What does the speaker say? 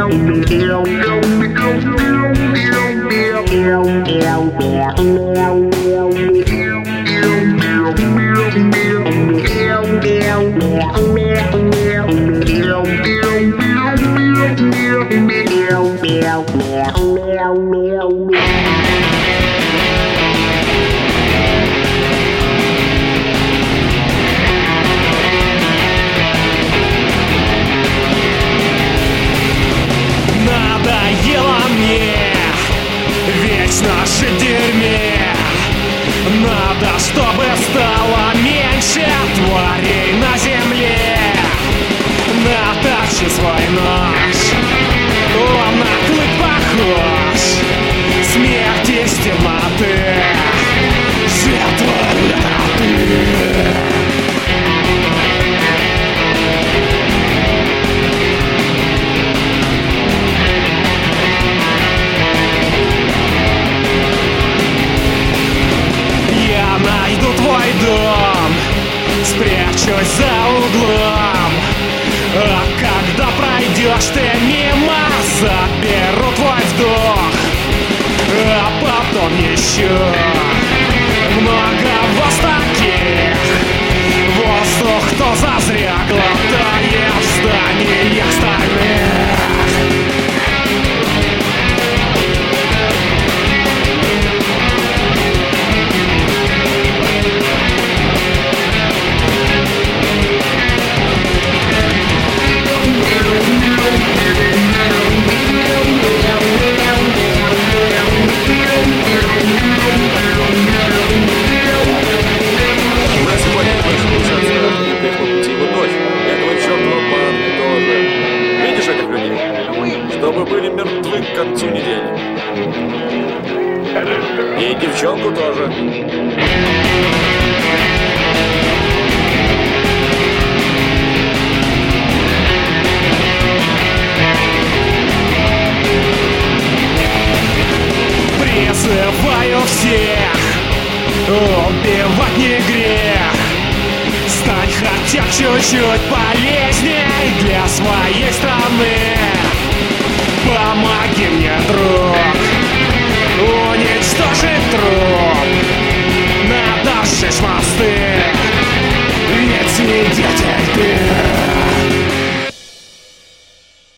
Надоело мне вечно жить в дерьме. Надо, чтобы стало меньше тварей на земле. Натащи свой нож, он на клык похож. Смерть из темноты, жертва это ты. Найду твой дом, спрячусь за углом. А когда пройдешь ты мимо, заберу твой вдох. А потом еще много вас таких. Воздух, кто зазря глотает в зданиях стальных. Чтобы были мертвы к концу недели. И девчонку тоже. Призываю всех, убивать не грех. Стань хотя бы чуть-чуть полезней для своей страны. Помоги мне, друг, уничтожить труп. Надо сжечь мосты, ведь свидетель